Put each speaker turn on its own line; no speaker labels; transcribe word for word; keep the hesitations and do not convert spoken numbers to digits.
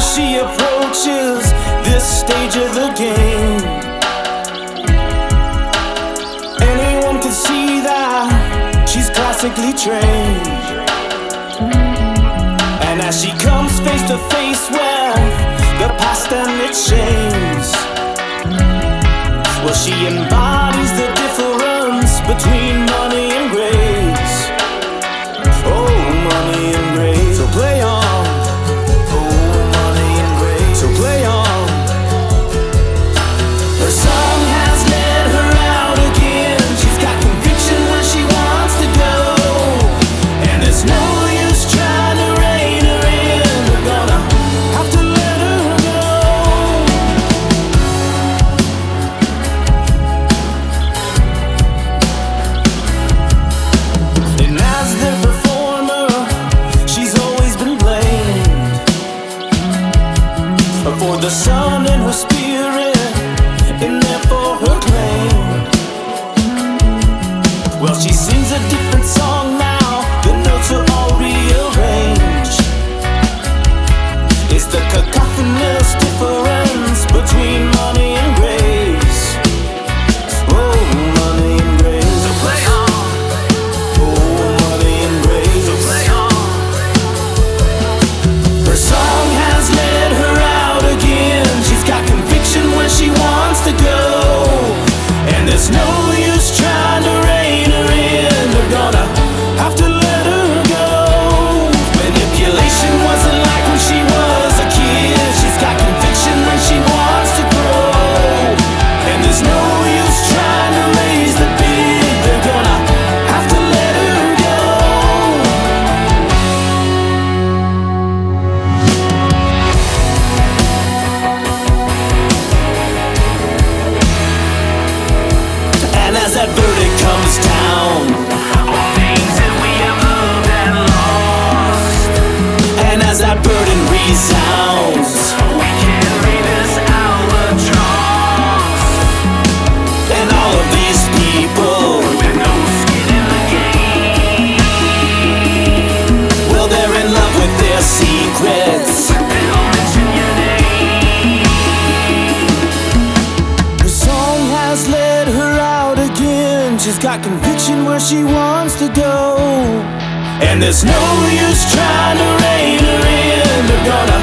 she approaches this stage of the game, anyone can see that she's classically trained. And as she comes face to face with the past and its shames, well, she embodies the difference between money and grace. Oh, money and grace. So play on. For the sun in her spirit, and therefore her claim. Well, she sings a different song now, the notes are all rearranged. It's the cacophonous difference between money and grace. Oh, money and grace. So play on. Oh, money and grace. So play on. Her song has led her out again. She's got conviction where she wants to go, and there's no use trying to rein her in. They're gonna have to let her go. Manipulation wasn't like when she was a kid. She's got conviction when she wants to grow, and there's no use trying to raise the bid. They're gonna have to let her go. And as that verdict comes down, all things that we have loved and lost, and as that burden resounds, we carry this albatross. And all of these people with no skin in the game, well, they're in love with their secrets. They don't mention your name. Her song has led her out again. She's got conviction where she wants to go, and there's no use trying to rein her in. They're gonna